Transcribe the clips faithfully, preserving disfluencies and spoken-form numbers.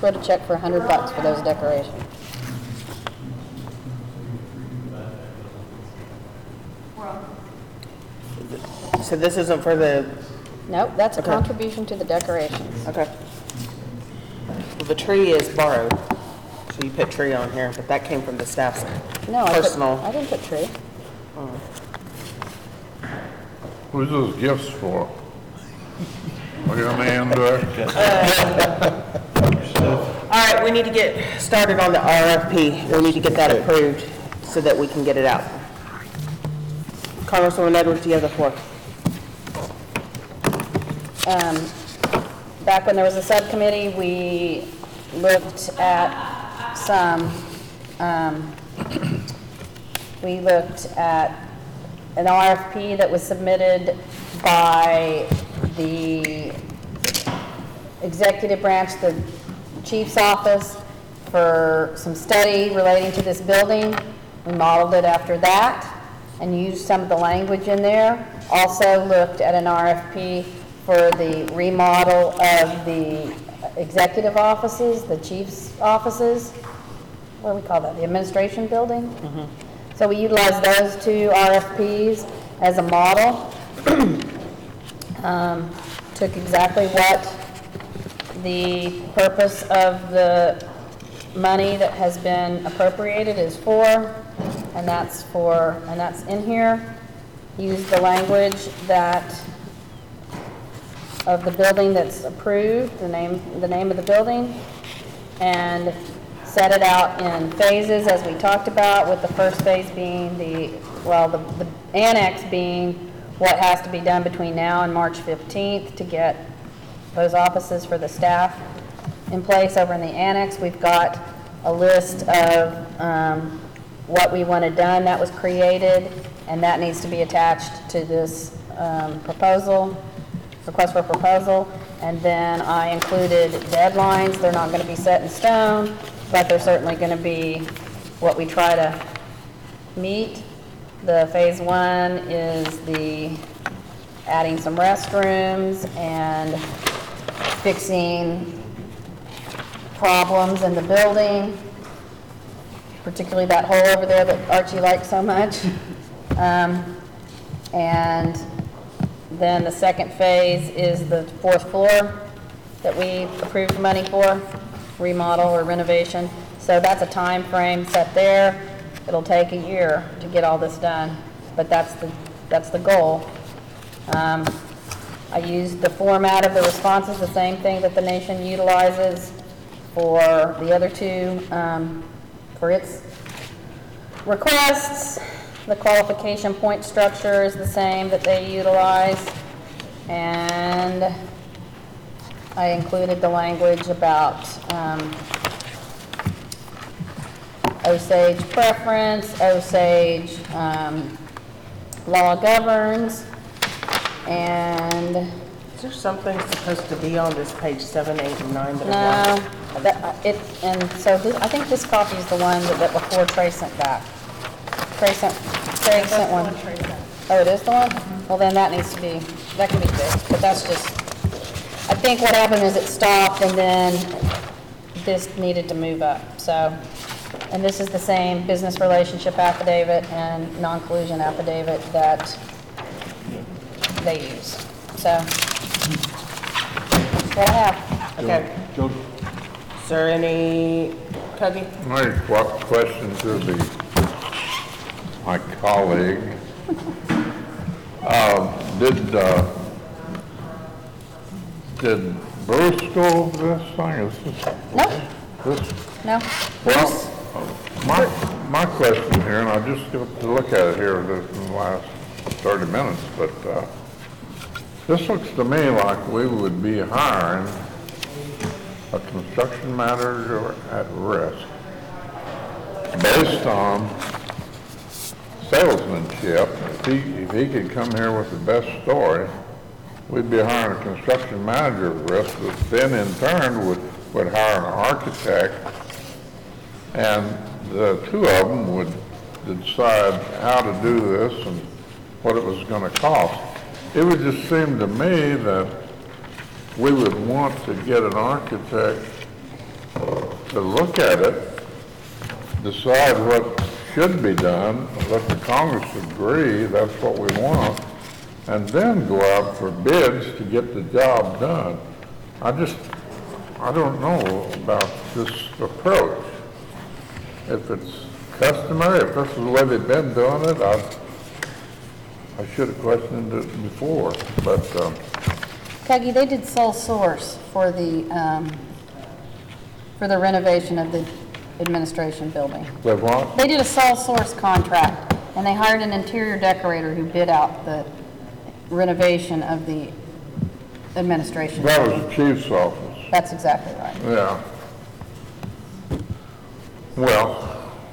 wrote a check for a hundred bucks for those decorations. So this isn't for the, Nope, that's a Okay. contribution to the decorations. okay. Well, the tree is borrowed, so you put tree on here, but that came from the staff's No, I put, personal. I didn't put tree. Who's those gifts for? Look at the end there. All right, we need to get started on the R F P. We need to get that approved so that we can get it out. Congresswoman Edwards, do you have the floor? Um, back when there was a subcommittee, we looked at some, um, we looked at an R F P that was submitted by the executive branch, the chief's office, for some study relating to this building. We modeled it after that and used some of the language in there. Also looked at an R F P for the remodel of the executive offices, the chief's offices. What do we call that? The administration building? Mm-hmm. So we utilized those two R F Ps as a model. um, took exactly what the purpose of the money that has been appropriated is for, and that's for, and that's in here. Used the language that of the building that's approved, the name, the name of the building, and set it out in phases as we talked about, with the first phase being the, well, the, the annex being what has to be done between now and March fifteenth to get those offices for the staff in place. Over in the annex, we've got a list of um, what we wanted done that was created, and that needs to be attached to this um, proposal, request for proposal. And then I included deadlines. They're not going to be set in stone, but they're certainly going to be what we try to meet. The phase one is the adding some restrooms and fixing problems in the building, particularly that hole over there that Archie likes so much. Um, and then the second phase is the fourth floor that we approved money for, remodel or renovation. So that's a time frame set there. It'll take a year to get all this done, but that's the, that's the goal. Um, I used the format of the responses, the same thing that the nation utilizes for the other two, um, for its requests. The qualification point structure is the same that they utilize, and I included the language about um, Osage preference, Osage um, law governs, and Is there something supposed to be on this page seven, eight, and nine? That no, that, it, and so this, I think this copy is the one that, that before Trey sent back. Trey sent, Trey sent one. Oh, it is the one? Mm-hmm. Well, then that needs to be, that can be fixed, but that's just, I think what happened is it stopped and then this needed to move up, so. And this is the same business relationship affidavit and non-collusion affidavit that they use, so. That's what I have. Okay. Joe, Is there any, Cuggy? my qu- question to the, my colleague, uh, did, uh, did Bruce go over this thing? Is this, Nope, this, no. well, my, my question here, and I just got to look at it here in the last thirty minutes, but, uh, this looks to me like we would be hiring a construction manager at risk based on salesmanship. If he, if he could come here with the best story, we'd be hiring a construction manager at risk, that then in turn would, would hire an architect, and the two of them would decide how to do this and what it was going to cost. It would just seem to me that we would want to get an architect to look at it, decide what should be done, let the Congress agree, that's what we want, and then go out for bids to get the job done. I just, I don't know about this approach. If it's customary, if this is the way they've been doing it, I, I should have questioned it before, but, um, Peggy, they did sole source for the, um, for the renovation of the administration building. they want, They did a sole source contract, and they hired an interior decorator who bid out the renovation of the administration that building. was the chief's office, That's exactly right. yeah. Well,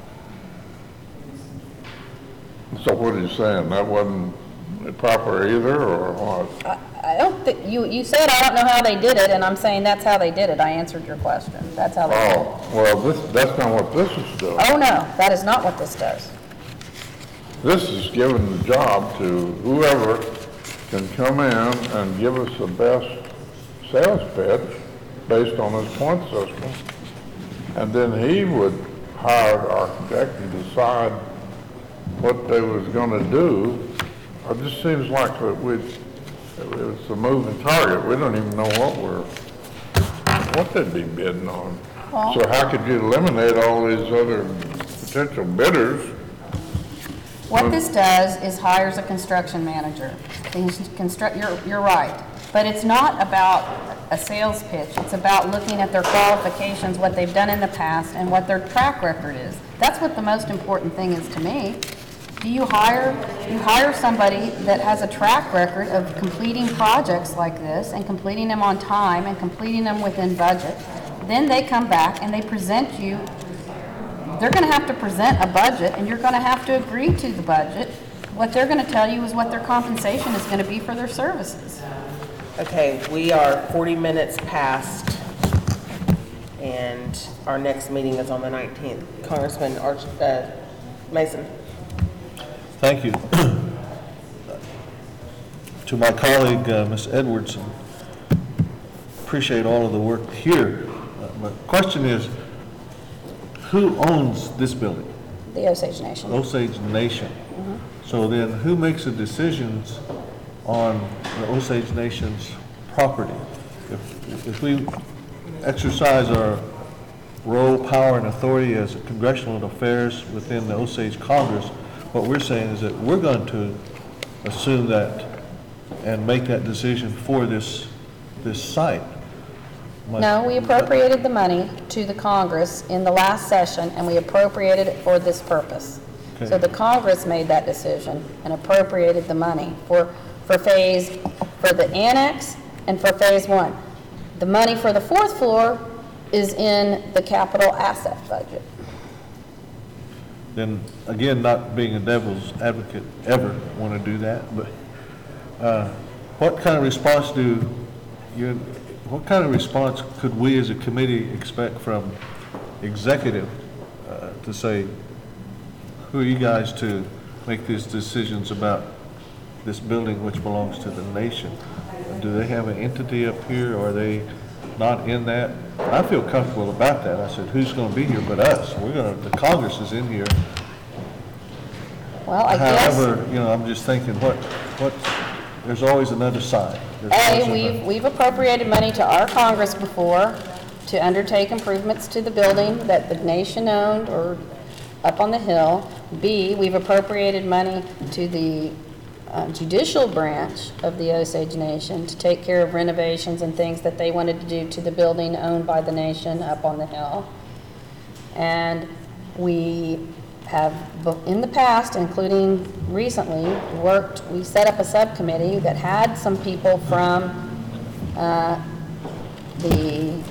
so what are you saying, that wasn't proper either, or what? I I don't think, you, you said, I don't know how they did it, and I'm saying that's how they did it. I answered your question. That's how they did it. Oh, well, this, that's not what this is doing. Oh, no, that is not what this does. This is giving the job to whoever can come in and give us the best sales pitch based on his point system. And then he would hire an architect and decide what they was gonna do. It just seems like that we, it's a moving target. We don't even know what we're, what they'd be bidding on. Well- So how could you eliminate all these other potential bidders? What this does is hires a construction manager. Things construct, you're, you're right. But it's not about a sales pitch. It's about looking at their qualifications, what they've done in the past, and what their track record is. That's what the most important thing is to me. Do you hire, you hire somebody that has a track record of completing projects like this and completing them on time and completing them within budget. Then they come back and they present you, they're gonna have to present a budget and you're gonna have to agree to the budget. What they're gonna tell you is what their compensation is gonna be for their services. Okay, we are forty minutes past, and our next meeting is on the nineteenth. Congressman Arch, uh, Mason. Thank you. To my colleague, uh, Miz Edwardson, appreciate all of the work here. Uh, My question is, who owns this building? The Osage Nation. Osage Nation. So then who makes the decisions on the Osage Nation's property? If, if we exercise our role, power, and authority as congressional affairs within the Osage Congress, what we're saying is that we're going to assume that and make that decision for this, this site. My- No, we appropriated the money to the Congress in the last session, and we appropriated it for this purpose. Okay. So the Congress made that decision and appropriated the money for, for phase, for the annex and for phase one. The money for the fourth floor is in the capital asset budget. Then, again, not being a devil's advocate, ever want to do that, but uh, what kind of response do you, what kind of response could we as a committee expect from executive uh, to say, who are you guys to make these decisions about this building which belongs to the nation? Do they have an entity up here, or are they not in that? I feel comfortable about that. I said, who's going to be here but us? We're going to, the Congress is in here. Well, I guess, However, you know, I'm just thinking, what, what, there's always another side. There's always A, another- we've, we've appropriated money to our Congress before to undertake improvements to the building that the nation owned or up on the hill. B, we've appropriated money to the uh, judicial branch of the Osage Nation to take care of renovations and things that they wanted to do to the building owned by the nation up on the hill. And we have, bo- in the past, including recently, worked, we set up a subcommittee that had some people from uh, the,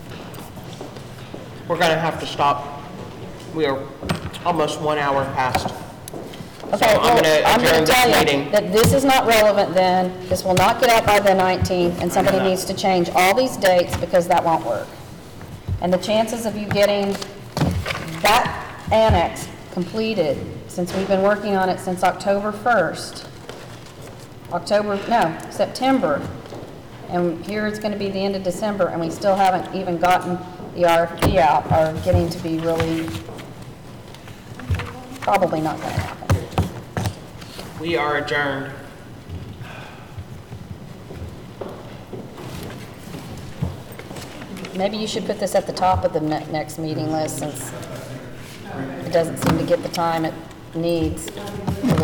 We're gonna have to stop. We are almost one hour past. okay, I'm well, gonna I'm adjourn going to this tell you meeting. that this is not relevant then. This will not get out by the nineteenth, and somebody that. needs to change all these dates because that won't work. And the chances of you getting that annex completed, since we've been working on it since October first, October, no, September, and here it's going to be the end of December, and we still haven't even gotten the R F P out are getting to be really, probably not gonna happen. We are adjourned. Maybe you should put this at the top of the ne- next meeting list, since it doesn't seem to get the time it needs.